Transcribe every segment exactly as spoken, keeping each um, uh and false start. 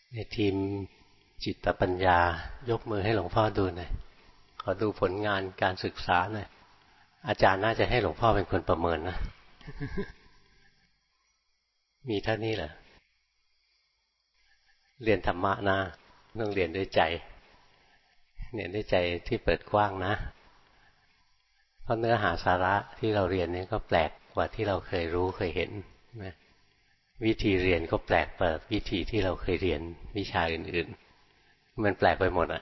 ในทีมจิตปัญญายกมือให้หลวงพ่อดูหน่อยขอดูผลงานการศึกษาหน่อยอาจารย์น่าจะให้หลวงพ่อเป็นคนประเมินนะ มีเท่านี้แหละเรียนธรรมะนะต้องเรียนด้วยใจเรียนด้วยใจที่เปิดกว้างนะเพราะเนื้อหาสาระที่เราเรียนนี่ก็แปลกกว่าที่เราเคยรู้เคยเห็นนะวิธีเรียนก็แปลกกว่าวิธีที่เราเคยเรียนวิชาอื่นๆมันแปลกไปหมดอ่ะ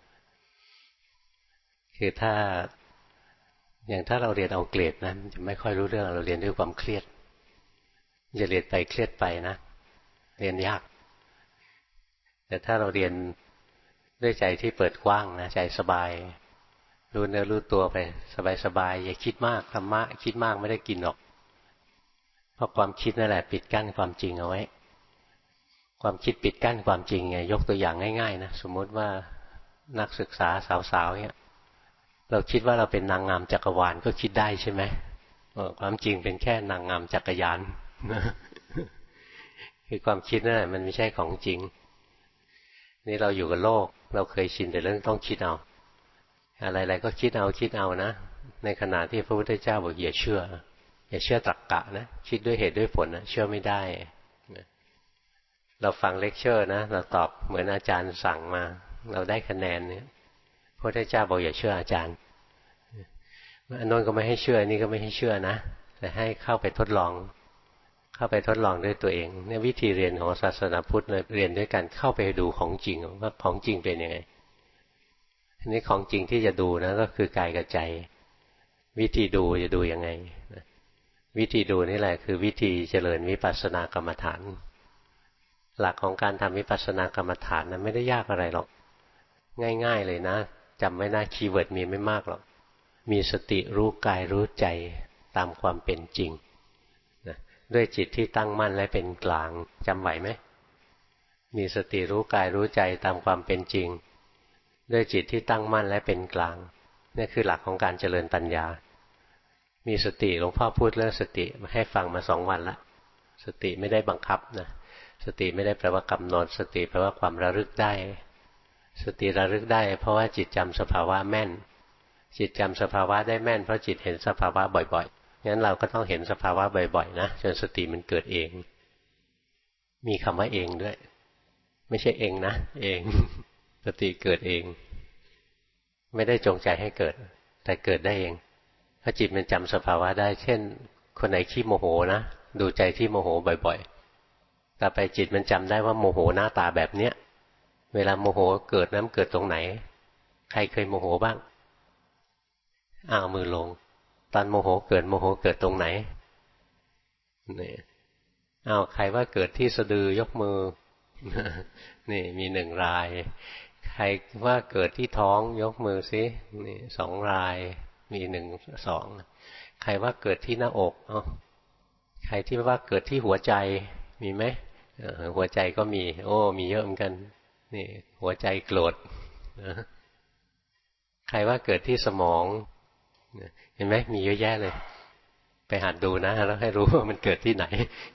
คือถ้าอย่างถ้าเราเรียนเอาเกรดนะมันจะไม่ค่อยรู้เรื่องเราเรียนด้วยความเครียดจะเรียนไปเครียดไปนะเรียนยากแต่ถ้าเราเรียนด้วยใจที่เปิดกว้างนะใจสบายรู้เนื้อรู้ตัวไปสบายๆอย่าคิดมากธรรมะคิดมากไม่ได้กินหรอกเพราะความคิดนั่นแหละปิดกั้นความจริงเอาไว้ความคิดปิดกั้นความจริงไงยกตัวอย่างง่ายๆนะสมมติว่านักศึกษาสาวๆเนี่ยเราคิดว่าเราเป็นนางงามจักรวาลก็คิดได้ใช่ไหมความจริงเป็นแค่นางงามจักรยานคือความคิดนั่นแหละมันไม่ใช่ของจริงนี่เราอยู่กับโลกเราเคยชินแต่เรื่องต้องคิดเอาอะไรๆก็คิดเอาคิดเอานะในขณะที่พระพุทธเจ้าบอกอย่าเชื่ออย่าเชื่อตรรกะนะคิดด้วยเหตุด้วยผลนะเชื่อไม่ได้เราฟังเลคเชอร์นะเราตอบเหมือนอาจารย์สั่งมาเราได้คะแนนเนี่ยพระพุทธเจ้าบอกอย่าเชื่ออาจารย์อันโน้นก็ไม่ให้เชื่ออันนี้ก็ไม่ให้เชื่อนะแต่ให้เข้าไปทดลองเข้าไปทดลองด้วยตัวเองเนี่ยวิธีเรียนของศาสนาพุทธเลยเรียนด้วยกันเข้าไปดูของจริงว่าของจริงเป็นยังไงอันนี้ของจริงที่จะดูนะก็คือกายกับใจวิธีดูจะดูยังไงวิธีดูนี่แหละคือวิธีเจริญวิปัสสนากรรมฐานหลักของการทำวิปัสสนากรรมฐานนะไม่ได้ยากอะไรหรอกง่ายๆเลยนะจำไว้นะคีย์เวิร์ดมีไม่มากหรอกมีสติรู้กายรู้ใจตามความเป็นจริงนะด้วยจิตที่ตั้งมั่นและเป็นกลางจำไหวไหมมีสติรู้กายรู้ใจตามความเป็นจริงด้วยจิตที่ตั้งมั่นและเป็นกลางนี่คือหลักของการเจริญปัญญามีสติหลวงพ่อพูดเรื่องสติมาให้ฟังมาสองวันละสติไม่ได้บังคับนะสติไม่ได้แปลว่ากำหนดสติแปลว่าความระลึกได้สติระลึกได้เพราะว่าจิตจำสภาวะแม่นจิตจำสภาวะได้แม่นเพราะจิตเห็นสภาวะบ่อยๆงั้นเราก็ต้องเห็นสภาวะบ่อยๆนะจนสติมันเกิดเองมีคำว่าเองด้วยไม่ใช่เองนะเองสติเกิดเองไม่ได้จงใจให้เกิดแต่เกิดได้เองเพราะจิตมันจำสภาวะได้เช่นคนไหนขี้โมโหนะดูใจที่โมโหบ่อยๆต่อไปจิตมันจำได้ว่าโมโหหน้าตาแบบเนี้ยเวลาโมโหเกิดน้ำเกิดตรงไหนใครเคยโมโหบ้างอ้าวมือลงตอนโมโหเกิดโมโหเกิดตรงไหนนี่อ้าวใครว่าเกิดที่สะดือยกมือนี่มีหนึ่งรายใครว่าเกิดที่ท้องยกมือสินี่สองรายมีหนึ่งสองใครว่าเกิดที่หน้าอกอ๋อใครที่ว่าเกิดที่หัวใจมีไหมหัวใจก็มีโอ้มีเยอะเหมือนกันนี่หัวใจโกรธใครว่าเกิดที่สมองเห็นไหมมีเยอะแยะเลยไปหัดดูนะแล้วให้รู้ว่ามันเกิดที่ไหน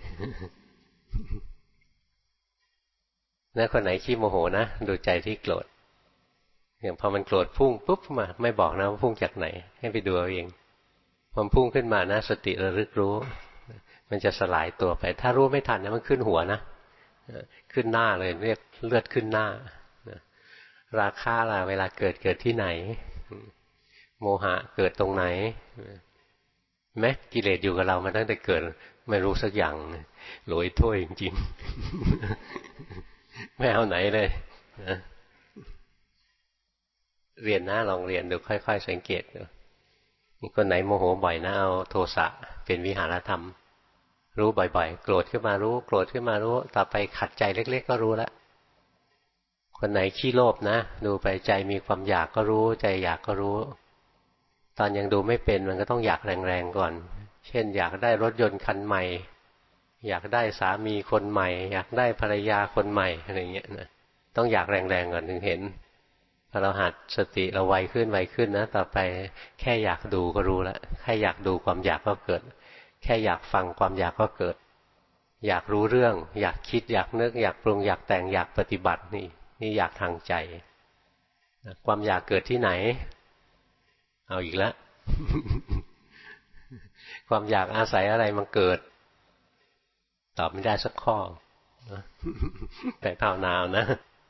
แล้วคนไหนขี้โมโหนะดูใจที่โกรธอย่างพอมันโกรธพุ่งปุ๊บมาไม่บอกนะว่าพุ่งจากไหนให้ไปดูเอาเองพอพุ่งขึ้นมานะสติระลึกรู้มันจะสลายตัวไปถ้ารู้ไม่ทันนะมันขึ้นหัวนะขึ้นหน้าเลยเรียกเลือดขึ้นหน้าราคะล่ะเวลาเกิดเกิดที่ไหนโมหะเกิดตรงไหนแม้กิเลสอยู่กับเรามาตั้งแต่เกิดไม่รู้สักอย่างโหลอยถ้วยจริงๆไม่เอาไหนเลยนะเรียนนะลองเรียนดูค่อยๆสังเกตดูมีคนไหนโมโหบ่อยนะเอาโทสะเป็นวิหารธรรมรู้บ่อยๆโกรธขึ้นมารู้โกรธขึ้นมารู้ต่อไปขัดใจเล็กๆก็รู้แล้วคนไหนขี้โลภนะดูไปใจมีความอยากก็รู้ใจอยากก็รู้ตอนยังดูไม่เป็นมันก็ต้องอยากแรงๆก่อนเช่นอยากได้รถยนต์คันใหม่อยากได้สามีคนใหม่อยากได้ภรรยาคนใหม่อะไรเงี้ยนะต้องอยากแรงๆก่อนถึงเห็นพอเราหัดสติเราไวขึ้นไวขึ้นนะต่อไปแค่อยากดูก็รู้แล้วแค่อยากดูความอยากก็เกิดแค่อยากฟังความอยากก็เกิดอยากรู้เรื่องอยากคิดอยากนึกอยากปรุงอยากแต่งอยากปฏิบัตินี่นี่อยากทางใจความอยากเกิดที่ไหนเอาอีกแล้ว ความอยากอาศัยอะไรมันเกิดตอบไม่ได้สักข้อแต่ภาวนาวนะ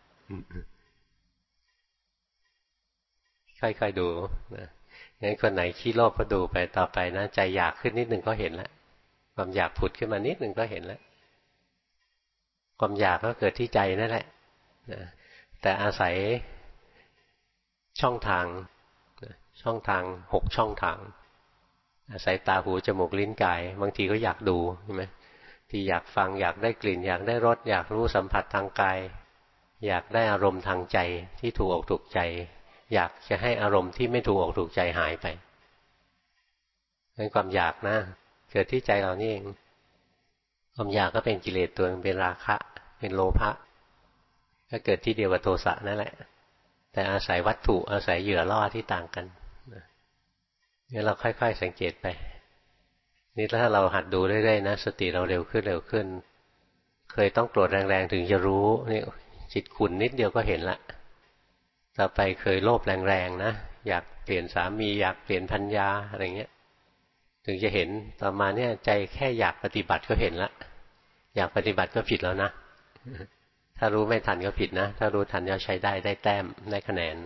ค่อยๆดูนะงั้นคนไหนขี้โลภก็ดูไปต่อไปนะใจอยากขึ้นนิดนึงก็เห็นแล้วความอยากผุดขึ้นมานิดนึงก็เห็นแล้วความอยากก็เกิดที่ใจนั่นแหละนะแต่อาศัยช่องทางช่องทางหกช่องทางอาศัยตาหูจมูกลิ้นกายบางทีก็อยากดูใช่ไหมที่อยากฟังอยากได้กลิ่นอยากได้รสอยากรู้สัมผัสทางกายอยากได้อารมณ์ทางใจที่ถูกอกถูกใจอยากจะให้อารมณ์ที่ไม่ถูกอกถูกใจหายไปเป็นความอยากนะเกิดที่ใจเรานี่เองความอยากก็เป็นกิเลสตัวนึงเป็นราคะเป็นโลภะก็เกิดที่เดียวกับโทสะนั่นแหละแต่อาศัยวัตถุอาศัยเหยื่อล่อที่ต่างกันนี่เราค่อยๆสังเกตไปนี่ถ้าเราหัดดูเรื่อยๆนะสติเราเร็วขึ้นเร็วขึ้นเคยต้องโกรธแรงๆถึงจะรู้นี่จิตขุ่นนิดเดียวก็เห็นละต่อไปเคยโลภแรงๆนะอยากเปลี่ยนสามีอยากเปลี่ยนภรรยาอะไรเงี้ยถึงจะเห็นต่อมาเนี่ยใจแค่อยากปฏิบัติก็เห็นละอยากปฏิบัติก็ผิดแล้วนะถ้ารู้ไม่ทันก็ผิดนะถ้ารู้ทันก็ใช้ได้ได้แต้มได้คะแนน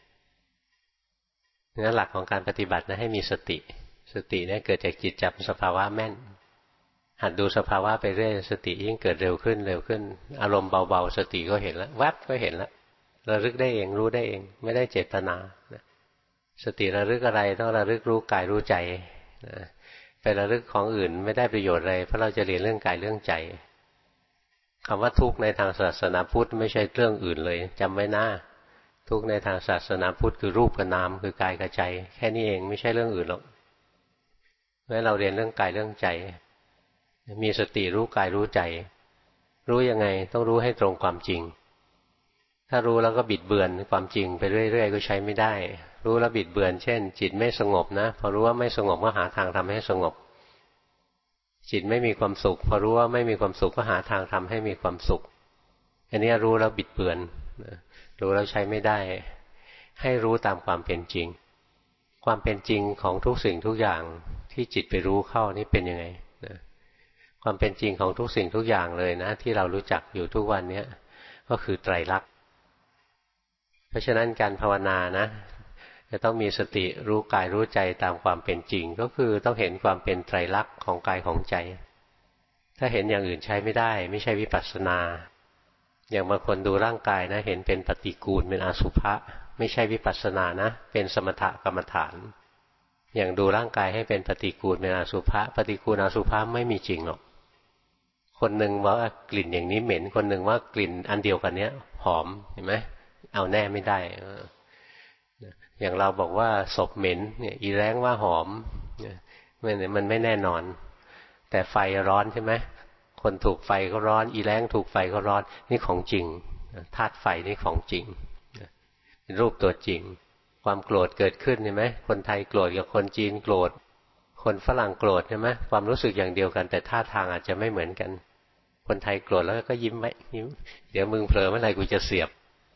นี่หลักของการปฏิบัตินะให้มีสติสติเนี่ยเกิดจากจิตจับสภาวะแม่นหัดดูสภาวะไปเรื่อยสติยิ่งเกิดเร็วขึ้นเร็วขึ้นอารมณ์เบาๆสติก็เห็นแล้วแวบก็เห็นแล้วระลึกได้เองรู้ได้เองไม่ได้เจตนาสติระลึกอะไรต้องระลึกรู้กายรู้ใจไประลึกของอื่นไม่ได้ประโยชน์อะไรเพราะเราจะเรียนเรื่องกายเรื่องใจคำว่าทุกข์ในทางศาสนาพุทธไม่ใช่เรื่องอื่นเลยจำไว้นะทุกข์ในทางศาสนาพุทธคือรูปกับนามคือกายกับใจแค่นี้เองไม่ใช่เรื่องอื่นหรอกเมื่อเราเรียนเรื่องกายเรื่องใจมีสติรู้กายรู้ใจรู้ยังไงต้องรู้ให้ตรงความจริงถ้ารู้แล้วก็บิดเบือนความจริงไปเรื่อยๆก็ใช้ไม่ได้รู้แล้วบิดเบือนเช่นจิตไม่สงบนะพอรู้ว่าไม่สงบก็หาทางทำให้สงบจิตไม่มีความสุขพอรู้ว่าไม่มีความสุขก็หาทางทำให้มีความสุขอันนี้รู้แล้วบิดเบือนรู้แล้วใช้ไม่ได้ให้รู้ตามความเป็นจริงความเป็นจริงของทุกสิ่งทุกอย่างที่จิตไปรู้เข้านี่เป็นยังไงนะความเป็นจริงของทุกสิ่งทุกอย่างเลยนะที่เรารู้จักอยู่ทุกวันนี้ก็คือไตรลักษณ์เพราะฉะนั้นการภาวนานะจะต้องมีสติรู้กายรู้ใจตามความเป็นจริงก็คือต้องเห็นความเป็นไตรลักษณ์ของกายของใจถ้าเห็นอย่างอื่นใช้ไม่ได้ไม่ใช่วิปัสสนาอย่างบางคนดูร่างกายนะเห็นเป็นปฏิกูลเป็นอสุภะไม่ใช่วิปัสสนานะเป็นสมถกรรมฐานอย่างดูร่างกายให้เป็นปฏิกูลเป็นอสุภะปฏิกูลอสุภะไม่มีจริงหรอกคนหนึ่งว่ากลิ่นอย่างนี้เหม็นคนหนึ่งว่ากลิ่นอันเดียวกันเนี้ยหอมเห็นไหมเอาแน่ไม่ได้อย่างเราบอกว่าศพเหม็นเนี่ยอีแรงว่าหอมมันมันไม่แน่นอนแต่ไฟร้อนใช่ไหมคนถูกไฟก็ร้อนอีแรงถูกไฟก็ร้อนนี่ของจริงธาตุไฟนี่ของจริงเป็นรูปตัวจริงความโกรธเกิดขึ้นใช่ไหมคนไทยโกรธกับคนจีนโกรธคนฝรั่งโกรธใช่ไหมความรู้สึกอย่างเดียวกันแต่ท่าทางอาจจะไม่เหมือนกันคนไทยโกรธแล้วก็ยิ้มไว้ยิ้มเดี๋ยวมึงเผลอเมื่อไหร่กูจะเสียบ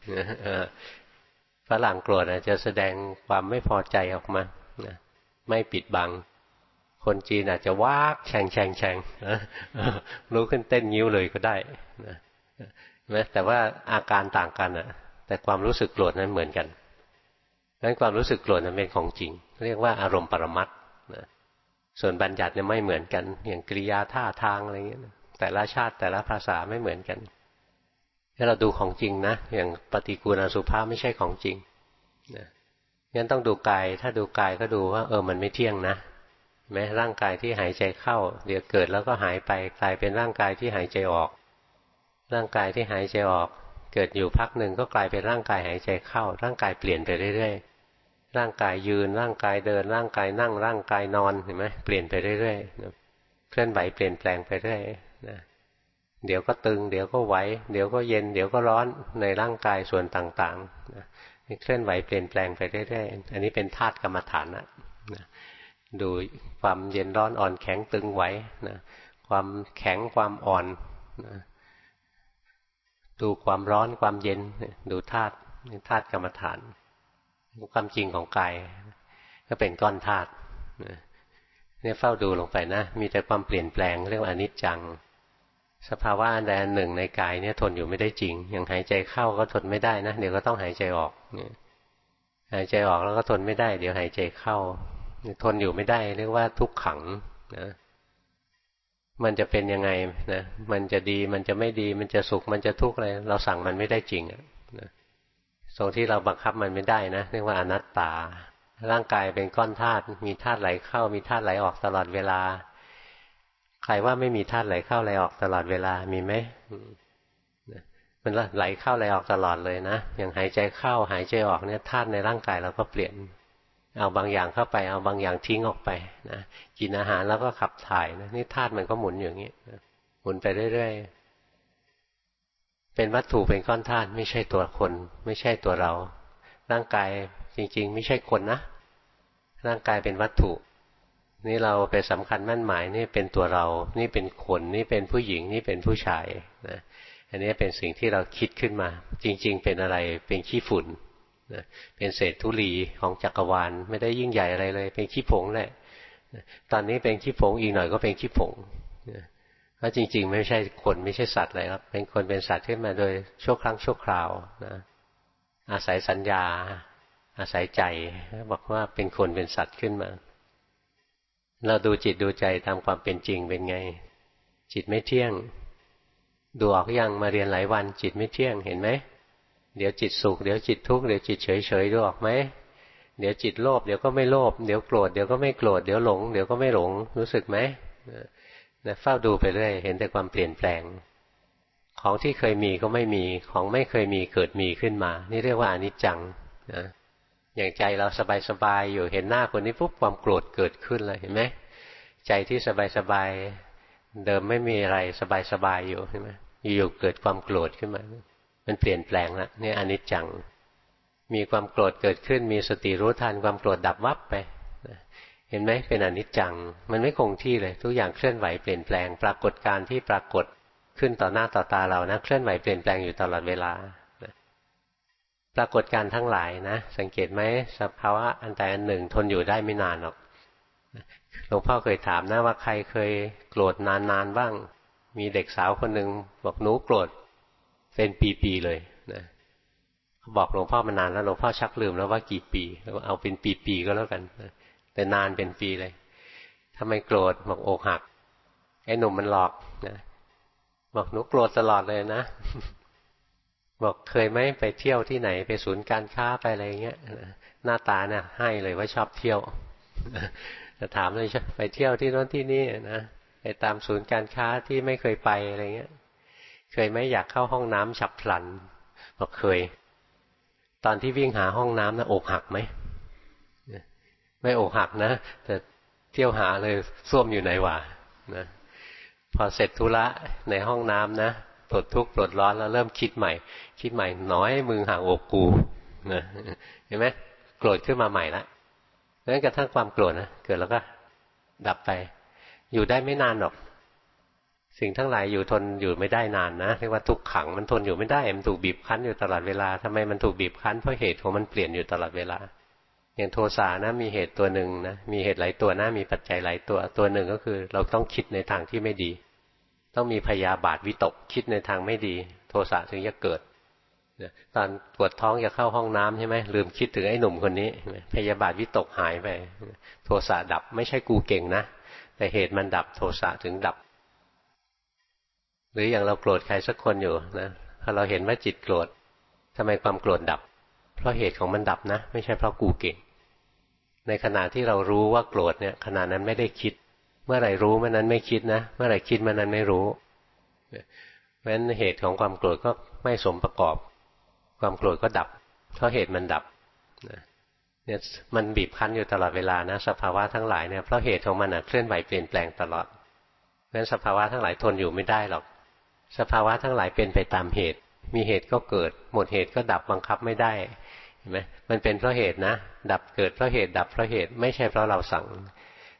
ฝรั่งโกรธอาจจะแสดงความไม่พอใจออกมาไม่ปิดบังคนจีนอาจจะวากแฉงแฉงแฉงรู้ขึ้นเต้นนิ้วเลยก็ได้นะแต่ว่าอาการต่างกันอ่ะแต่ความรู้สึกโกรธนั้นเหมือนกันงั้นความรู้สึกโกรธนั้นเป็นของจริงเรียกว่าอารมณ์ปรมัตถ์ส่วนบัญญัติเนี่ยไม่เหมือนกันอย่างกริยาท่าทางอะไรเงี้ยแต่ละชาติแต่ละภาษาไม่เหมือนกันถ้าเราดูของจริงนะอย่างปฏิกูลอสุภะไม่ใช่ของจริงนะงั้นต้องดูกายถ้าดูกายก็ดูว่าเออมันไม่เที่ยงนะแม้ร่างกายที่หายใจเข้าเดี๋ยวเกิดแล้วก็หายไปกลายเป็นร่างกายที่หายใจออกร่างกายที่หายใจออกเกิดอยู่พักหนึ่งก็กลายเป็นร่างกายหายใจเข้าร่างกายเปลี่ยนไปเรื่อยๆร่างกายยืนร่างกายเดินร่างกายนั่งร่างกายนอนเห็นไหมเปลี่ยนไปเรื่อยๆเคลื่อนไหวเปลี่ยนแปลงไปเรื่อยนะเดี๋ยวก็ตึงเดี๋ยวก็ไหวเดี๋ยวก็เย็นเดี๋ยวก็ร้อนในร่างกายส่วนต่างๆนะเคลื่อนไหวเปลี่ยนแปลงไปเรื่อยๆอันนี้เป็นธาตุกรรมฐานนะดูความเย็นร้อนอ่อนแข็งตึงไหวนะความแข็งความอ่อนนะดูความร้อนความเย็นดูธาตุธาตุกรรมฐานความจริงของกายก็เป็นก้อนธาตุเนี่ยเฝ้าดูลงไปนะมีแต่ความเปลี่ยนแปลงเรียกว่าอนิจจังสภาวะอันใดอันหนึ่งในกายเนี่ยทนอยู่ไม่ได้จริงอย่างหายใจเข้าก็ทนไม่ได้นะเดี๋ยวก็ต้องหายใจออกหายใจออกแล้วก็ทนไม่ได้เดี๋ยวหายใจเข้าทนอยู่ไม่ได้เรียกว่าทุกขังนะมันจะเป็นยังไงนะมันจะดีมันจะไม่ดีมันจะสุขมันจะทุกข์อะไรเราสั่งมันไม่ได้จริงนะตรงที่เราบังคับมันไม่ได้นะเรียกว่าอนัตตาร่างกายเป็นก้อนธาตุมีธาตุไหลเข้ามีธาตุไหลออกตลอดเวลาใครว่าไม่มีธาตุไหลเข้าไหลออกตลอดเวลามีไหมมันไหลเข้าไหลออกตลอดเลยนะอย่างหายใจเข้าหายใจออกเนี่ยธาตุในร่างกายเราก็เปลี่ยนเอาบางอย่างเข้าไปเอาบางอย่างทิ้งออกไปนะกินอาหารแล้วก็ขับถ่ายนะนี่ธาตุมันก็หมุนอย่างนี้หมุนไปเรื่อยๆเป็นวัตถุเป็นก้อนธาตุไม่ใช่ตัวคนไม่ใช่ตัวเราร่างกายจริงๆไม่ใช่คนนะร่างกายเป็นวัตถุนี่เราไปสำคัญมั่นหมายนี่เป็นตัวเรานี่เป็นคนนี่เป็นผู้หญิงนี่เป็นผู้ชายนะอันนี้เป็นสิ่งที่เราคิดขึ้นมาจริงๆเป็นอะไรเป็นขี้ฝุ่นนะเป็นเศษธุลีของจักรวาลไม่ได้ยิ่งใหญ่อะไรเลยเป็นขี้ผงแหละตอนนี้เป็นขี้ผงอีกหน่อยก็เป็นขี้ผงนะเพราะจริงๆไม่ใช่คนไม่ใช่สัตว์อะไรครับเป็นคนเป็นสัตว์ขึ้นมาโดยชั่วครั้งชั่วคราวนะอาศัยสัญญาอาศัยใจบอกว่าเป็นคนเป็นสัตว์ขึ้นมาเราดูจิตดูใจตามความเป็นจริงเป็นไงจิตไม่เที่ยงดูออกยังมาเรียนหลายวันจิตไม่เที่ยงเห็นไหมเดี๋ยวจิตสุขเดี๋ยวจิตทุกข์เดี๋ยวจิตเฉยเฉยดูออกไหมเดี๋ยวจิตโลภเดี๋ยวก็ไม่โลภเดี๋ยวโกรธเดี๋ยวก็ไม่โกรธเดี๋ยวหลงเดี๋ยวก็ไม่หลงรู้สึกไหมนะเฝ้าดูไปเรื่อยเห็นแต่ความเปลี่ยนแปลงของที่เคยมีก็ไม่มีของไม่เคยมีเกิดมีขึ้นมานี่เรียกว่าอนิจจังนะอย่างใจเราสบายๆอยู่เห็นหน้าคนนี้ปุ๊บความโกรธเกิดขึ้นเลยเห็นไหมใจที่สบายๆเดิมไม่มีอะไรสบายๆอยู่เห็นไหมอยู่ๆเกิดความโกรธขึ้นมามันเปลี่ยนแปลงแล้วนี่อนิจจังมีความโกรธเกิดขึ้นมีสติรู้ทันความโกรธดับวับไปเห็นไหมเป็นอนิจจังมันไม่คงที่เลยทุกอย่างเคลื่อนไหวเปลี่ยนแปลงปรากฏการณ์ที่ปรากฏขึ้นต่อหน้าต่อตาเรานะเคลื่อนไหวเปลี่ยนแปลงอยู่ตลอดเวลาปรากฏการณ์ทั้งหลายนะสังเกตไหมสภาวะอันใดอันหนึ่งทนอยู่ได้ไม่นานหรอกหลวงพ่อเคยถามนะว่าใครเคยโกรธนานๆบ้างมีเด็กสาวคนหนึ่งบอกหนูโกรธเป็นปีๆเลยนะเขาบอกหลวงพ่อมานานแล้วหลวงพ่อชักลืมแล้วว่ากี่ปีแล้วเอาเป็นปีๆก็แล้วกันแต่นานเป็นปีเลยทำไมโกรธบอกอกหักไอ้หนุ่มมันหลอกนะบอกหนูโกรธตลอดเลยนะบอกเคยไหมไปเที่ยวที่ไหนไปศูนย์การค้าไปอะไรเงี้ยหน้าตาเนี่ยให้เลยว่าชอบเที่ยวจะถามเลยไปเที่ยวที่โน้นที่นี่นะไปตามศูนย์การค้าที่ไม่เคยไปอะไรเงี้ยเคยไหมอยากเข้าห้องน้ำฉับพลันบอกเคยตอนที่วิ่งหาห้องน้ำนะอกหักไหมไม่อกหักนะแต่เที่ยวหาเลยส้วมอยู่ไหนวะนะพอเสร็จธุระในห้องน้ำนะปลดทุกข์ปลดร้อนแล้วเริ่มคิดใหม่คิดใหม่น้อยมึงห่างอกกูนะเห็นไหมโกรธขึ้นมาใหม่ละนั้นกระทั่งความโกรธนะเกิดแล้วก็ดับไปอยู่ได้ไม่นานหรอกสิ่งทั้งหลายอยู่ทนอยู่ไม่ได้นานนะเรียกว่าทุกขังมันทนอยู่ไม่ได้มันถูกบีบคั้นอยู่ตลอดเวลาทำไมมันถูกบีบคั้นเพราะเหตุของมันเปลี่ยนอยู่ตลอดเวลาอย่างโทสะนะมีเหตุตัวหนึ่งนะมีเหตุหลายตัวนะมีปัจจัยหลายตัวตัวหนึ่งก็คือเราต้องคิดในทางที่ไม่ดีต้องมีพยาบาทวิตกคิดในทางไม่ดีโทสะถึงจะเกิดตอนปวดท้องจะเข้าห้องน้ำใช่ไหมลืมคิดถึงไอ้หนุ่มคนนี้พยาบาทวิตกหายไปโทสะดับไม่ใช่กูเก่งนะแต่เหตุมันดับโทสะถึงดับหรืออย่างเราโกรธใครสักคนอยู่นะพอเราเห็นว่าจิตโกรธทำไมความโกรธดับเพราะเหตุของมันดับนะไม่ใช่เพราะกูเก่งในขณะที่เรารู้ว่าโกรธเนี่ยขณะนั้นไม่ได้คิดเมื่อไหร่รู้เมื่อนั้นไม่คิดนะเมื่อไหร่คิดเมื่อนั้นไม่รู้เพราะฉะนั้นเหตุของความโกรธก็ไม่สมประกอบความโกรธก็ดับเพราะเหตุมันดับเนี่ยมันบีบคั้นอยู่ตลอดเวลานะสภาวะทั้งหลายเนี่ยเพราะเหตุของมันเคลื่อนไหวเปลี่ยนแปลงตลอดเพราะฉะนั้นสภาวะทั้งหลายทนอยู่ไม่ได้หรอกสภาวะทั้งหลายเป็นไปตามเหตุมีเหตุก็เกิดหมดเหตุก็ดับบังคับไม่ได้เห็นไหมมันเป็นเพราะเหตุนะดับเกิดเพราะเหตุดับเพราะเหตุไม่ใช่เพราะเราสั่ง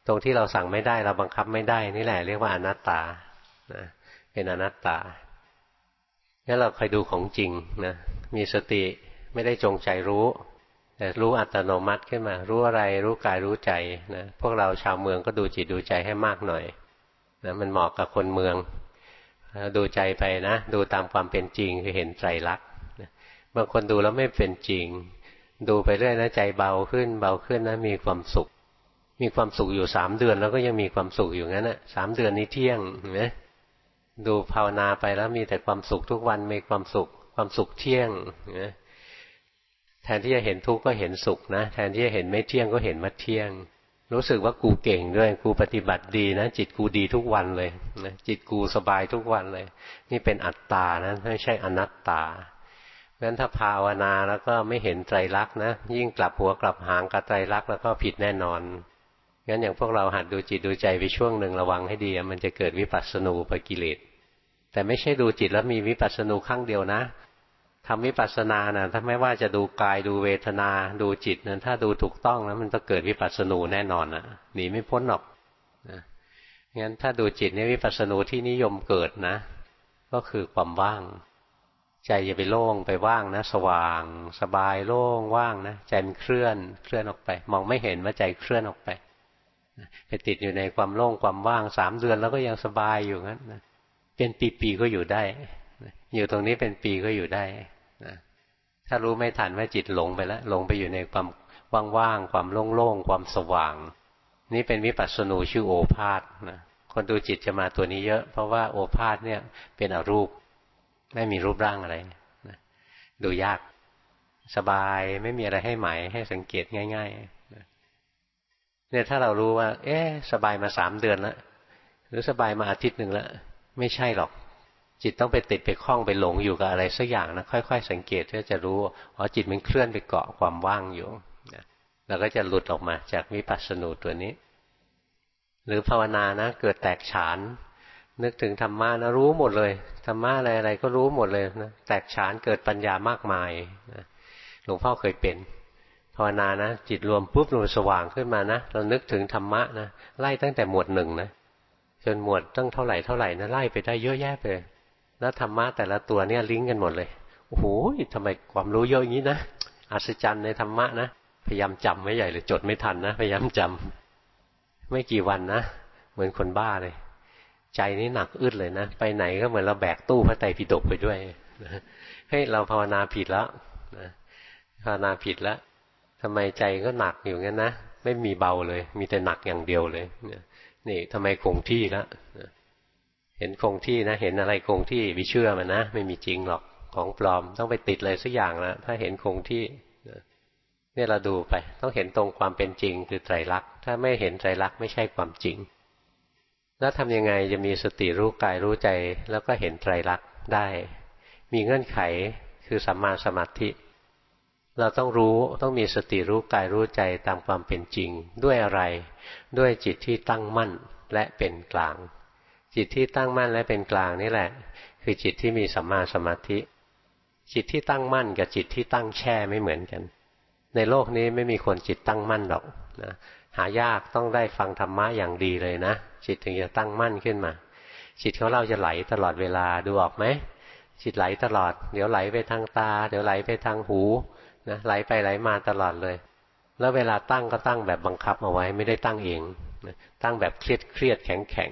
ตรงที่เราสั่งไม่ได้เราบังคับไม่ได้นี่แหละเรียกว่าอนัตตานะเป็นอนัตตางั้นเราคอยดูของจริงนะมีสติไม่ได้จงใจรู้แต่รู้อัตโนมัติขึ้นมารู้อะไรรู้กายรู้ใจนะพวกเราชาวเมืองก็ดูจิตดูใจให้มากหน่อยนะมันเหมาะกับคนเมืองดูใจไปนะดูตามความเป็นจริงคือเห็นไตรลักษณ์บางคนดูแล้วไม่เป็นจริงดูไปเรื่อยนะใจเบาขึ้นเบาขึ้นนะมีความสุขมีความสุขอยู่สามเดือนแล้วก็ยังมีความสุขอยู่งั้นนะสามเดือนนี้เที่ยงเห็นไหมดูภาวนาไปแล้วมีแต่ความสุขทุกวันมีความสุขความสุขเที่ยงเห็นไหมแทนที่จะเห็นทุกข์ก็เห็นสุขนะแทนที่จะเห็นไม่เที่ยงก็เห็นว่าเที่ยงรู้สึกว่ากูเก่งด้วยกูปฏิบัติดีนะจิตกูดีทุกวันเลยนะจิตกูสบายทุกวันเลยนี่เป็นอัตตานะไม่ใช่อนัตตาเพราะฉะนั้นถ้าภาวนาแล้วก็ไม่เห็นไตรลักษณ์นะยิ่งกลับหัวกลับหางกับไตรลักษณ์แล้วก็ผิดแน่นอนงั้นอย่างพวกเราหัดดูจิตดูใจไปช่วงหนึ่งระวังให้ดีมันจะเกิดวิปัสสนูปกิเลสแต่ไม่ใช่ดูจิตแล้วมีวิปัสสนูข้างเดียวนะทำวิปัสสนานะถ้าไม่ว่าจะดูกายดูเวทนาดูจิตนั้นถ้าดูถูกต้องแล้วมันจะเกิดวิปัสสนูแน่นอนนะหนีไม่พ้นหรอกนะงั้นถ้าดูจิตเนี่ยวิปัสสนูที่นิยมเกิดนะก็คือความว่างใจอย่าไปโล่งไปว่างนะสว่างสบายโล่งว่างนะใจมันเคลื่อนเคลื่อนออกไปมองไม่เห็นว่าใจเคลื่อนออกไปไปติดอยู่ในความโล่งความว่างสามเดือนแล้วก็ยังสบายอยู่งั้นนะเป็นปีๆก็อยู่ได้อยู่ตรงนี้เป็นปีก็อยู่ได้นะถ้ารู้ไม่ทันว่าจิตหลงไปแล้วหลงไปอยู่ในความว่างๆความโล่งๆความสว่างนี่เป็นวิปัสสนูชื่อโอภาสนะคนดูจิตจะมาตัวนี้เยอะเพราะว่าโอภาสเนี่ยเป็นอรูปไม่มีรูปร่างอะไรนะดูยากสบายไม่มีอะไรให้หมายให้สังเกตง่ายๆนะเนี่ยถ้าเรารู้ว่าเอ๊ะสบายมาสามเดือนแล้วหรือสบายมาอาทิตย์หนึ่งแล้วไม่ใช่หรอกจิตต้องไปติดไปคล้องไปหลงอยู่กับอะไรสักอย่างนะค่อยๆสังเกตเพื่อจะรู้อ๋อจิตมันเคลื่อนไปเกาะความว่างอยู่นะเราก็จะหลุดออกมาจากวิปัสสนูตัวนี้หรือภาวนานะเกิดแตกฉานนึกถึงธรรมะนะรู้หมดเลยธรรมะอะไรอะไรก็รู้หมดเลยนะแตกฉานเกิดปัญญามากมายนะหลวงพ่อเคยเป็นภาวนานะจิตรวมปุ๊บมันสว่างขึ้นมานะเรานึกถึงธรรมะนะไล่ตั้งแต่หมวดหนึ่งนะจนหมวดตั้งเท่าไหร่เท่าไหร่นะไล่ไปได้เยอะแยะไปแล้วธรรมะแต่ละตัวเนี่ยลิงก์กันหมดเลยโอ้โหทำไมความรู้เยอะอย่างนี้นะอัศจรรย์ในธรรมะนะพยายามจำไว้ใหญ่เลยจดไม่ทันนะพยายามจำไม่กี่วันนะเหมือนคนบ้าเลยใจนี่หนักอึดเลยนะไปไหนก็เหมือนเราแบกตู้พระไตรปิฎกไปด้วยนะให้เราภาวนาผิดแล้วนะภาวนาผิดแล้วทำไมใจก็หนักอยู่งั้นนะไม่มีเบาเลยมีแต่หนักอย่างเดียวเลยนี่ทำไมคงที่แล้วเห็นคงที่นะเห็นอะไรคงที่วิเชื่อมันนะไม่มีจริงหรอกของปลอมต้องไปติดเลยสักอย่างแล้วถ้าเห็นคงที่เนี่ยเราดูไปต้องเห็นตรงความเป็นจริงคือไตรลักษณ์ถ้าไม่เห็นไตรลักษณ์ไม่ใช่ความจริงแล้วทำยังไงจะมีสติรู้กายรู้ใจแล้วก็เห็นไตรลักษณ์ได้มีเงื่อนไขคือสัมมาสมาธิเราต้องรู้ต้องมีสติรู้กายรู้ใจตามความเป็นจริงด้วยอะไรด้วยจิตที่ตั้งมั่นและเป็นกลางจิตที่ตั้งมั่นและเป็นกลางนี่แหละคือจิตที่มีสัมมาสมาธิจิตที่ตั้งมั่นกับจิตที่ตั้งแช่ไม่เหมือนกันในโลกนี้ไม่มีคนจิตตั้งมั่นหรอกนะหายากต้องได้ฟังธรรมะอย่างดีเลยนะจิตถึงจะตั้งมั่นขึ้นมาจิตของเราจะไหลตลอดเวลาดูออกไหมจิตไหลตลอดเดี๋ยวไหลไปทางตาเดี๋ยวไหลไปทางหูนะไหลไปไหลมาตลอดเลยแล้วเวลาตั้งก็ตั้งแบบบังคับเอาไว้ไม่ได้ตั้งเองนะตั้งแบบเครียดเครียดแข็งแข็ง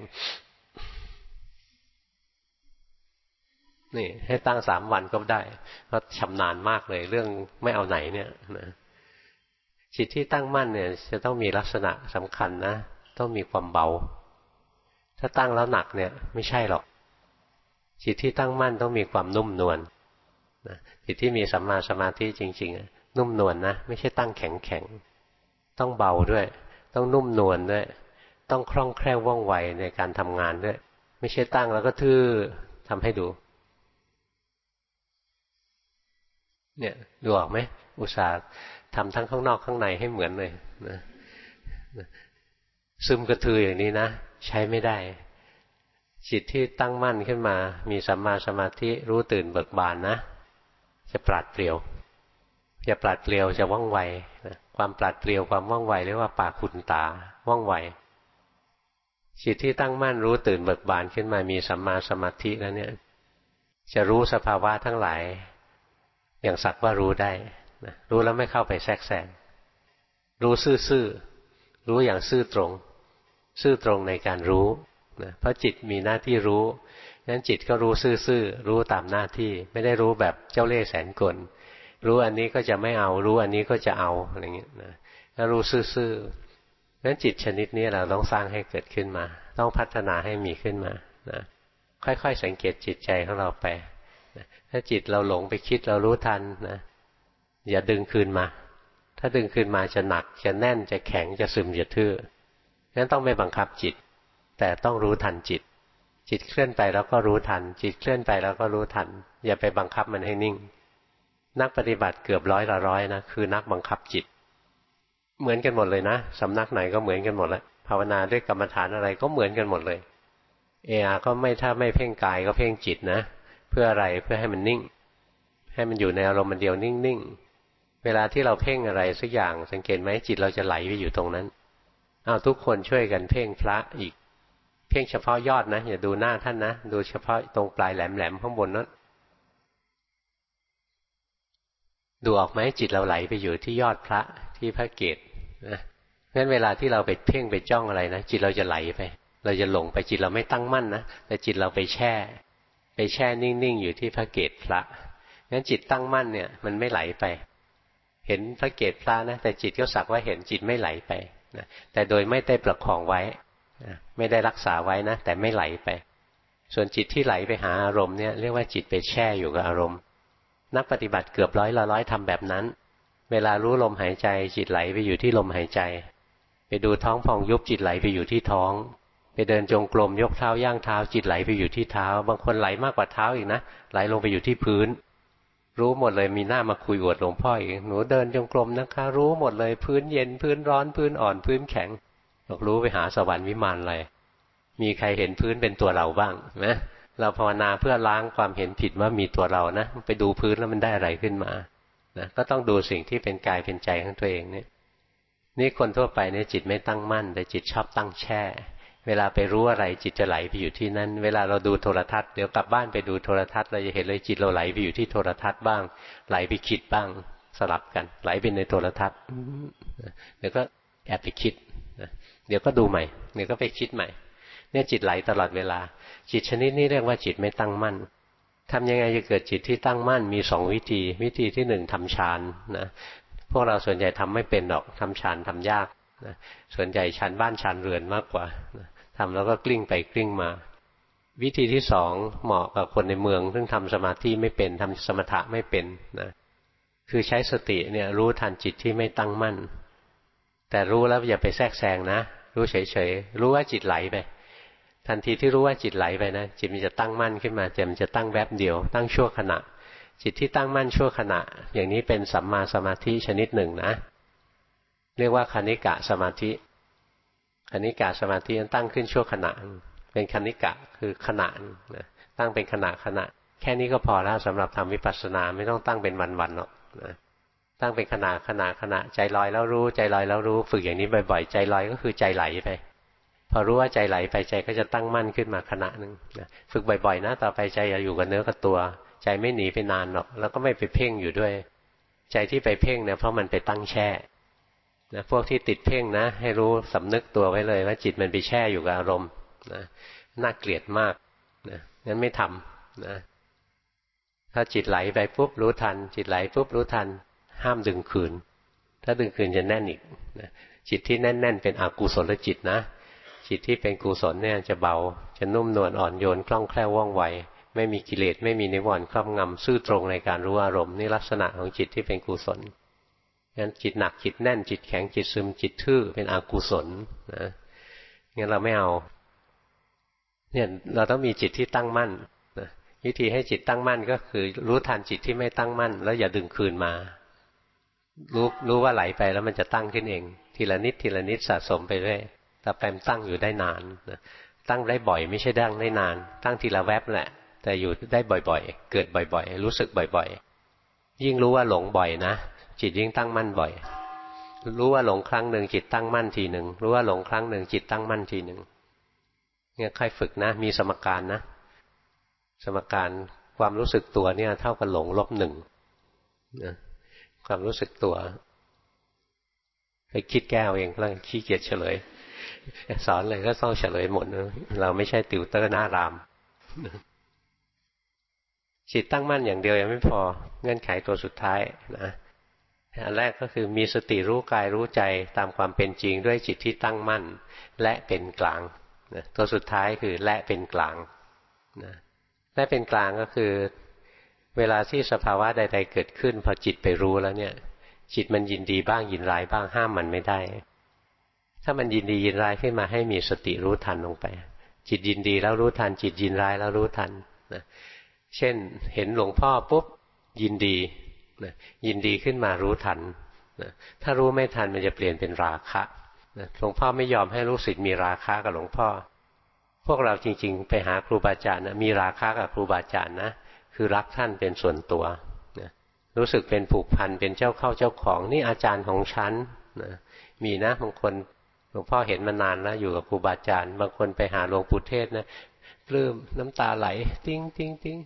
นี่ให้ตั้งสามวันก็ได้เพราะชำนาญมากเลยเรื่องไม่เอาไหนเนี่ยนะจิตที่ตั้งมั่นเนี่ยจะต้องมีลักษณะสำคัญนะต้องมีความเบาถ้าตั้งแล้วหนักเนี่ยไม่ใช่หรอกจิตที่ตั้งมั่นต้องมีความนุ่มนวลนะจิตที่มีสัมมาสมาธิจริงๆนุ่มนวลนะไม่ใช่ตั้งแข็งแข็งต้องเบาด้วยต้องนุ่มนวลด้วยต้องคล่องแคล่วว่องไวในการทำงานด้วยไม่ใช่ตั้งแล้วก็ทื่อทำให้ดูเนี่ยดูออกไหมอุตส่าห์ทำทั้งข้างนอกข้างในให้เหมือนเลยนะซึมกระทืออย่างนี้นะใช้ไม่ได้จิตที่ตั้งมั่นขึ้นมามีสัมมาสมาธิรู้ตื่นเบิกบานนะจะปราดเปรียวจะปราดเปรียวจะว่องไวนะความปราดเปรียวความว่องไวเรียกว่าปาคุนตาว่องไวจิตที่ตั้งมั่นรู้ตื่นเบิกบานขึ้นมามีสัมมาสมาธิแล้วเนี่ยจะรู้สภาวะทั้งหลายอย่างสักว่ารู้ได้นะรู้แล้วไม่เข้าไปแทรกแซงรู้ซื่อๆรู้อย่างซื่อตรงซื่อตรงในการรู้นะเพราะจิตมีหน้าที่รู้งั้นจิตก็รู้ซื่อๆรู้ตามหน้าที่ไม่ได้รู้แบบเจ้าเล่ห์แสนกลรู้อันนี้ก็จะไม่เอารู้อันนี้ก็จะเอาอะไรเงี้ยนะถ้ารู้ซื่อๆงั้นจิตชนิดนี้เราต้องสร้างให้เกิดขึ้นมาต้องพัฒนาให้มีขึ้นมานะค่อยๆสังเกตจิตใจของเราไปนะถ้าจิตเราหลงไปคิดเรารู้ทันนะอย่าดึงคืนมาถ้าดึงคืนมาจะหนักจะแน่นจะแข็งจะซึมจะทื่องั้นต้องไม่บังคับจิตแต่ต้องรู้ทันจิตจิตเคลื่อนไปแล้วก็รู้ทันจิตเคลื่อนไปแล้วก็รู้ทันอย่าไปบังคับมันให้นิ่งนักปฏิบัติเกือบร้อยละร้อยนะคือนักบังคับจิตเหมือนกันหมดเลยนะสำนักไหนก็เหมือนกันหมดแล้วภาวนาด้วยกรรมฐานอะไรก็เหมือนกันหมดเลยเออาก็ไม่ถ้าไม่เพ่งกายก็เพ่งจิตนะเพื่ออะไรเพื่อให้มันนิ่งให้มันอยู่ในอารมณ์มันเดียวนิ่งๆเวลาที่เราเพ่งอะไรสักอย่างสังเกตไหมจิตเราจะไหลไปอยู่ตรงนั้นอ้าวทุกคนช่วยกันเพ่งพระอีกเพ่งเฉพาะยอดนะอย่าดูหน้าท่านนะดูเฉพาะตรงปลายแหลมๆข้างบนนั้นดูออกไหมจิตเราไหลไปอยู่ที่ยอดพระที่พระเกศนะงั้นเวลาที่เราไปเพ่งไปจ้องอะไรนะจิตเราจะไหลไปเราจะหลงไปจิตเราไม่ตั้งมั่นนะแต่จิตเราไปแช่ไปแช่นิ่งๆอยู่ที่พระเกศพระงั้นจิตตั้งมั่นเนี่ยมันไม่ไหลไปเห็นพระเกศพระนะแต่จิตก็สักว่าเห็นจิตไม่ไหลไปนะแต่โดยไม่ได้ประคองไว้นะไม่ได้รักษาไว้นะแต่ไม่ไหลไปส่วนจิตที่ไหลไปหาอารมณ์เนี่ยเรียกว่าจิตไปแช่อยู่กับอารมณ์นักปฏิบัติเกือบร้อยละร้อยทำแบบนั้นเวลารู้ลมหายใจจิตไหลไปอยู่ที่ลมหายใจไปดูท้องพองยุบจิตไหลไปอยู่ที่ท้องไปเดินจงกรมยกเท้าย่างเท้าจิตไหลไปอยู่ที่เท้าบางคนไหลมากกว่าเท้าอีกนะไหลลงไปอยู่ที่พื้นรู้หมดเลยมีหน้ามาคุยอวดหลวงพ่ออีกหนูเดินจงกรมนะคะรู้หมดเลยพื้นเย็นพื้นร้อนพื้นอ่อนพื้นแข็งบอกรู้ไปหาสวรรค์วิมานอะไรมีใครเห็นพื้นเป็นตัวเราบ้างนะเราภาวนาเพื่อล้างความเห็นผิดว่ามีตัวเรานะไปดูพื้นแล้วมันได้อะไรขึ้นมานะก็ต้องดูสิ่งที่เป็นกายเป็นใจของตัวเองเนี่ยนี่คนทั่วไปเนี่ยจิตไม่ตั้งมั่นแต่จิตชอบตั้งแช่เวลาไปรู้อะไรจิตจะไหลไปอยู่ที่นั่นเวลาเราดูโทรทัศน์เดี๋ยวกลับบ้านไปดูโทรทัศน์เราจะเห็นเลยจิตเราไหลไปอยู่ที่โทรทัศน์บ้างไหลไปคิดบ้างสลับกันไหลไปในโทรทัศน์เดี๋ยวก็แอบไปคิดเดี๋ยวก็ดูใหม่เดี๋ยวก็ไปคิดใหม่เนี่ยจิตไหลตลอดเวลาจิตชนิดนี้เรียกว่าจิตไม่ตั้งมั่นทำยังไงจะเกิดจิตที่ตั้งมั่นมีสองวิธีวิธีที่หนึ่งทำฌานนะพวกเราส่วนใหญ่ทำไม่เป็นหรอกทำฌานทำยากนะส่วนใหญ่ฌานบ้านฌานเรือนมากกว่านะทำแล้วก็กลิ้งไปกลิ้งมาวิธีที่สองเหมาะกับคนในเมืองซึ่งทำสมาธิไม่เป็นทำสมถะไม่เป็นนะคือใช้สติเนี่ยรู้ทันจิตที่ไม่ตั้งมั่นแต่รู้แล้วอย่าไปแทรกแซงนะรู้เฉยๆรู้ว่าจิตไหลไปทันทีที่รู้ว่าจิตไหลไปนะจิตมันจะตั้งมั่นขึ้นมาแต่มันจะตั้งแวบเดียวตั้งชั่วขณะจิตที่ตั้งมั่นชั่วขณะอย่างนี้เป็นสัมมาสมาธิชนิดหนึ่งนะเรียกว่าคณิกะสมาธิคณิกะสมาธินั้นตั้งขึ้นชั่วขณะเป็นคณิกะคือขณะนะตั้งเป็นขณะขณะแค่นี้ก็พอแล้วสำหรับทำวิปัสสนาไม่ต้องตั้งเป็นวันๆหรอกนะตั้งเป็นขณะขณะขณะใจลอยแล้วรู้ใจลอยแล้วรู้ฝึกอย่างนี้บ่อยๆใจลอยก็คือใจไหลไปพอรู้ว่าใจไหลไปใจก็จะตั้งมั่นขึ้นมาขณะหนึ่งนะฝึกบ่อยๆนะต่อไปใจจะอยู่กับเนื้อกับตัวใจไม่หนีไปนานหรอกแล้วก็ไม่ไปเพ่งอยู่ด้วยใจที่ไปเพ่งเนี่ยเพราะมันไปตั้งแช่นะพวกที่ติดเพ่งนะให้รู้สำนึกตัวไว้เลยว่าจิตมันไปแช่อยู่กับอารมณ์นะน่าเกลียดมากนะงั้นไม่ทำนะถ้าจิตไหลไปปุ๊บรู้ทันจิตไหลปุ๊บรู้ทันห้ามดึงคืนถ้าดึงคืนจะแน่นอีกนะจิตที่แน่นๆเป็นอกุศลจิตนะจิตที่เป็นกุศลเนี่ยจะเบาจะนุ่มนวลอ่อนโยนคล่องแคล่วว่องไวไม่มีกิเลสไม่มีนิวรณ์ครอบงำซื่อตรงในการรู้อารมณ์นี่ลักษณะของจิตที่เป็นกุศลงั้นจิตหนักจิตแน่นจิตแข็งจิตซึมจิตทื่อเป็นอกุศลนะงั้นเราไม่เอาเนี่ยเราต้องมีจิตที่ตั้งมั่นนะวิธีให้จิตตั้งมั่นก็คือรู้ทันจิตที่ไม่ตั้งมั่นแล้วอย่าดึงคืนมารู้รู้ว่าไหลไปแล้วมันจะตั้งขึ้นเองทีละนิดทีละนิดสะสมไปเรื่อยแต่แปมตั้งอยู่ได้นานนะตั้งได้บ่อยไม่ใช่ตั้งได้นานตั้งทีละแวบแหละแต่อยู่ได้บ่อยๆเกิดบ่อยๆรู้สึกบ่อยๆยิ่งรู้ว่าหลงบ่อยนะจิตยิ่งตั้งมั่นบ่อยรู้ว่าหลงครั้งหนึ่งจิตตั้งมั่นทีหนึ่งรู้ว่าหลงครั้งหนึ่งจิตตั้งมั่นทีหนึ่งเนี่ยค่อยฝึกนะมีสมการนะสมการความรู้สึกตัวเนี่ยเท่ากับหลงลบหนึ่งนะความรู้สึกตัวไปคิดแก้วเองแล้วขี้เกียจเฉลยสอนเลยก็ต้องเฉลยหมดนะเราไม่ใช่ติวเตอร์หน้ารามจิตตั้งมั่นอย่างเดียวยังไม่พอเงื่อนไขตัวสุดท้ายนะอันแรกก็คือมีสติรู้กายรู้ใจตามความเป็นจริงด้วยจิตที่ตั้งมั่นและเป็นกลางนะตัวสุดท้ายคือและเป็นกลางนะและเป็นกลางก็คือเวลาที่สภาวะใดๆเกิดขึ้นพอจิตไปรู้แล้วเนี่ยจิตมันยินดีบ้างยินร้ายบ้างห้ามมันไม่ได้ถ้ามันยินดียินร้ายขึ้นมาให้มีสติรู้ทันลงไปจิตยินดีแล้วรู้ทันจิตยินร้ายแล้วรู้ทันนะเช่นเห็นหลวงพ่อปุ๊บยินดีนะยินดีขึ้นมารู้ทันนะถ้ารู้ไม่ทันมันจะเปลี่ยนเป็นราคะนะหลวงพ่อไม่ยอมให้ลูกศิษย์มีราคะกับหลวงพ่อพวกเราจริงๆไปหาครูบาอาจารย์นะมีราคะกับครูบาอาจารย์นะคือรักท่านเป็นส่วนตัวนะรู้สึกเป็นผูกพันเป็นเจ้าเข้าเจ้าของนี่อาจารย์ของฉันนะมีนะบางคนหลวงพ่อเห็นมานานแล้วอยู่กับครูบาอาจารย์บางคนไปหาหลวงปู่เทศนะปลื้มน้ำตาไหลติ้งติ้งติ้ง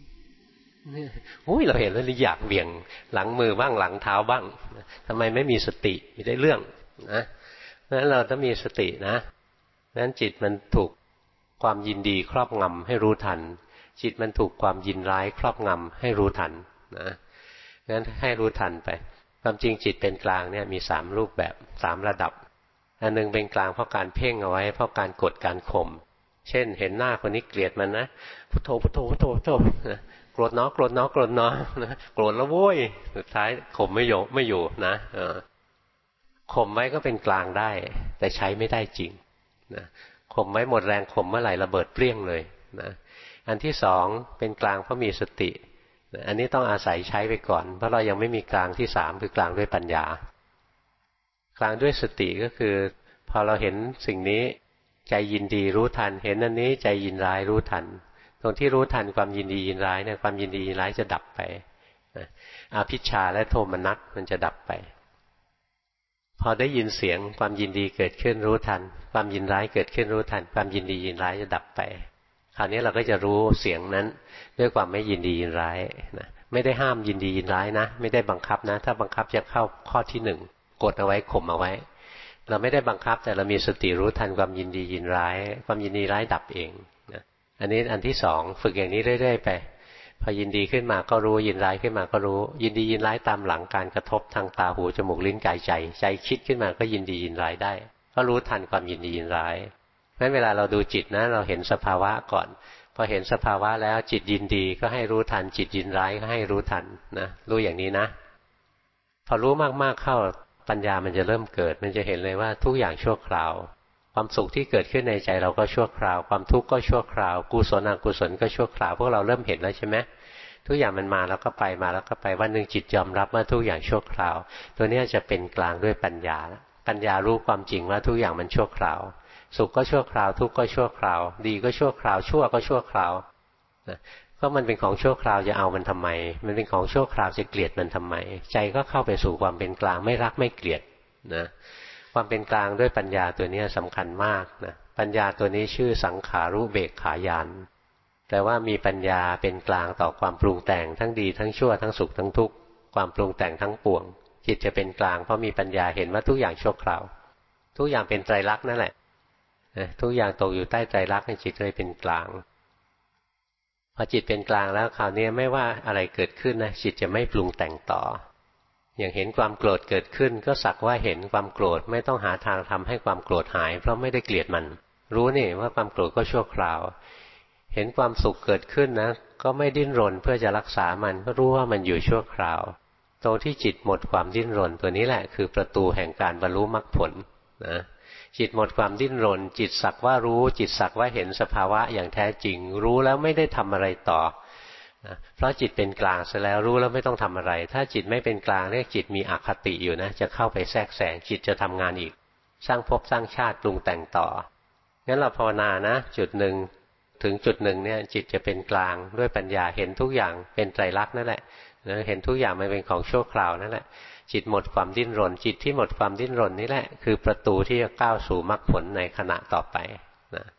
อุ้ยเราเห็นแล้วอยากเบี่ยงหลังมือบ้างหลังเท้าบ้างทำไมไม่มีสติไม่ได้เรื่องนะเพราะฉะนั้นเราต้องมีสตินะนั้นจิตมันถูกความยินดีครอบงำให้รู้ทันจิตมันถูกความยินร้ายครอบงำให้รู้ทันนะงั้นให้รู้ทันไปความจริงจิตเป็นกลางเนี่ยมีสามรูปแบบสามระดับอันนึงเป็นกลางเพราะการเพ่งเอาไว้เพราะการกดการข่มเช่นเห็นหน้าคนนี้เกลียดมันนะพุทโธพุทโธพุทโธพุทโธโกรธเนาะโกรธเนาะโกรธเนาะโกรธแล้วโว้ยสุดท้ายข่มไม่อยู่ไม่อยู่นะข่มไว้ก็เป็นกลางได้แต่ใช้ไม่ได้จริงนะข่มไว้หมดแรงข่มเมื่อไหร่ระเบิดเปรี้ยงเลยนะอันที่สองเป็นกลางเพราะมีสติอันนี้ต้องอาศัยใช้ไปก่อนเพราะเรายังไม่มีกลางที่สามคือกลางด้วยปัญญากลางด้วยสติก็คือพอเราเห็นสิ่งนี้ใจยินดีรู้ทันเห็นอันนี้ใจยินร้ายรู้ทันตรงที่รู้ทันความยินดียินร้ายเนี่ยความยินดียินร้ายจะดับไปอภิชฌาและโทมนัสมันจะดับไปพอได้ยินเสียงความยินดีเกิดขึ้นรู้ทันความยินร้ายเกิดขึ้นรู้ทันความยินดียินร้ายจะดับไปคราวนี้เราก็จะรู้เสียงนั้นด้วยความไม่ยินดียินร้ายนะไม่ได้ห้ามยินดียินร้ายนะไม่ได้บังคับนะถ้าบังคับจะเข้าข้อที่หนึ่งกดเอาไว้ข่มเอาไว้เราไม่ได้บังคับแต่เรามีสติรู้ทันความยินดียินร้ายความยินดีร้ายดับเองนะอันนี้อันที่สองฝึกอย่างนี้เรื่อยๆไปพอยินดีขึ้นมาก็รู้ยินร้ายขึ้นมาก็รู้ยินดียินร้ายตามหลังการกระทบทางตาหูจมูกลิ้นกายใจใจคิดขึ้นมาก็ยินดียินร้ายได้ก็รู้ทันความยินดียินร้ายงั้นเวลาเราดูจิตนะเราเห็นสภาวะก่อนพอเห็นสภาวะแล้วจิตยินดีก็ให้รู้ทันจิตยินร้ายก็ให้รู้ทันนะรู้อย่างนี้นะพอรู้มากๆเข้าปัญญามันจะเริ่มเกิดมันจะเห็นเลยว่าทุกอย่างชั่วคราวความสุขที่เกิดขึ้นในใจเราก็ชั่วคราวความทุกข์ก็ชั่วคราวกุศลอกุศลก็ชั่วคราวพวกเราเริ่มเห็นแล้วใช่ไหมทุกอย่างมันมาแล้วก็ไปมาแล้วก็ไปวันหนึ่งจิตยอมรับว่าทุกอย่างชั่วคราวตัวนี้จะเป็นกลางด้วยปัญญาปัญญารู้ความจริงว่าทุกอย่างมันชั่วคราวสุขก็ชั่วคราวทุกข์ก็ชั่วคราวดีก็ชั่วคราวชั่วก็ชั่วคราวนะก็มันเป็นของชั่วคราวจะเอามันทำไมมันเป็นของชั่วคราวจะเกลียดมันทำไมใจก็เข้าไปสู่ความเป็นกลางไม่รักไม่เกลียดนะความเป็นกลางด้วยปัญญาตัวนี้สำคัญมากนะปัญญาตัวนี้ชื่อสังขารุเบกขาญาณแปลว่ามีปัญญาเป็นกลางต่อความปรุงแต่งทั้งดีทั้งชั่วทั้งสุขทั้งทุกข์ความปรุงแต่งทั้งปวงจิตจะเป็นกลางเพราะมีปัญญาเห็นว่าทุกอย่างชั่วคราวทุกอย่างเป็นไตรลักษณ์นั่นแหละทุกอย่างตกอยู่ใต้ไตรลักษณ์ให้จิตเลยเป็นกลางพอจิตเป็นกลางแล้วคราวนี้ไม่ว่าอะไรเกิดขึ้นนะจิตจะไม่ปรุงแต่งต่ออย่างเห็นความโกรธเกิดขึ้นก็สักว่าเห็นความโกรธไม่ต้องหาทางทำให้ความโกรธหายเพราะไม่ได้เกลียดมันรู้นี่ว่าความโกรธก็ชั่วคราวเห็นความสุขเกิดขึ้นนะก็ไม่ดิ้นรนเพื่อจะรักษามันก็รู้ว่ามันอยู่ชั่วคราวตรงที่จิตหมดความดิ้นรนตัวนี้แหละคือประตูแห่งการบรรลุมรรคผลนะจิตหมดความดิ้นรนจิตสักว่ารู้จิตสักว่าเห็นสภาวะอย่างแท้จริงรู้แล้วไม่ได้ทำอะไรต่อนะเพราะจิตเป็นกลางเสียแล้วรู้แล้วไม่ต้องทำอะไรถ้าจิตไม่เป็นกลางเรียกจิตมีอคติอยู่นะจะเข้าไปแทรกแซงจิตจะทำงานอีกสร้างภพสร้างชาติปรุงแต่งต่องั้นเราภาวนานะจุดหนึ่งถึงจุดหนึ่งเนี่ยจิตจะเป็นกลางด้วยปัญญาเห็นทุกอย่างเป็นไตรลักษณ์นั่นแหละเห็นทุกอย่างมันเป็นของชั่วคราวนั่นแหละจิตหมดความดิ้นรนจิตที่หมดความดิ้นรนนี่แหละคือประตูที่จะก้าวสู่มรรคผลในขณะต่อไปนะ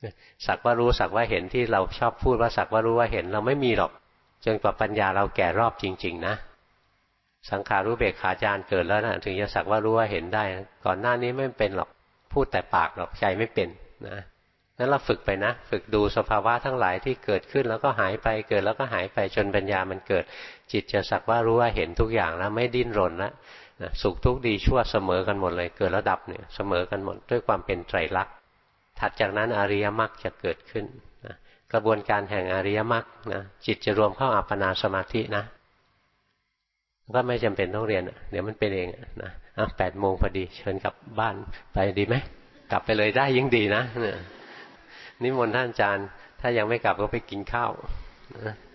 สักว่ารู้สักว่าเห็นที่เราชอบพูดว่าสักว่ารู้ว่าเห็นเราไม่มีหรอกจนกว่าปัญญาเราแก่รอบจริงๆนะสังขารู้เบกขาญาณเกิดแล้วนะถึงจะสักว่ารู้ว่าเห็นได้ก่อนหน้านี้ไม่เป็นหรอกพูดแต่ปากหรอกใจไม่เป็นนะนั้นเราฝึกไปนะฝึกดูสภาวะทั้งหลายที่เกิดขึ้นแล้วก็หายไปเกิดแล้วก็หายไปจนปัญญามันเกิดจิตจะสักว่ารู้ว่าเห็นทุกอย่างแล้วไม่ดิ้นรนแล้วนะสุขทุกข์ดีชั่วเสมอกันหมดเลยเกิดแล้วดับเนี่ยเสมอกันหมดด้วยความเป็นไตรลักษณ์ถัดจากนั้นอริยมรรคจะเกิดขึ้นนะกระบวนการแห่งอริยมรรคนะจิตจะรวมเข้าอัปปนาสมาธินะก็ไม่จำเป็นต้องเรียนเดี๋ยวมันเป็นเองนะอ่ะแปดโมงพอดีเชิญกลับบ้านไปดีไหมกลับไปเลยได้ยิ่งดีนะนิมนต์ท่านอาจารย์ถ้ายังไม่กลับก็ไปกินข้าวนะ